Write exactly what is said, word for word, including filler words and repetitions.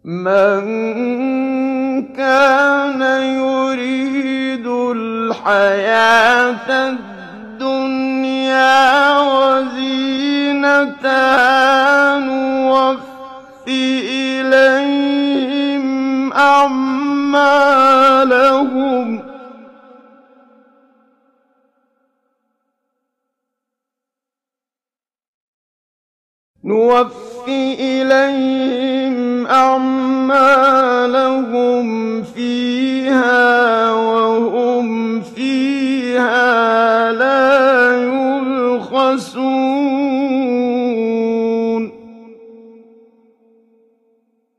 مَن كَانَ يُرِيدُ الْحَيَاةَ الدُّنْيَا وَزِينَتَهَا نُوَفِّ إِلَيْهِمْ أَعْمَالَهُمْ نُوَفِّ إِلَيْهِمْ أَعْمَالَهُمْ فِيهَا